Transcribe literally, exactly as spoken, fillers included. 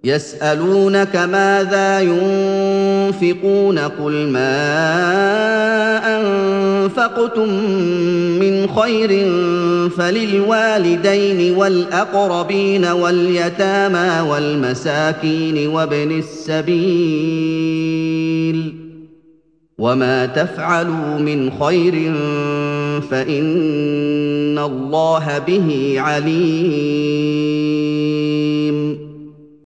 يسألونك ماذا ينفقون قل ما أنفقتم من خير فللوالدين والأقربين واليتامى والمساكين وابن السبيل وما تفعلوا من خير فإن الله به عليم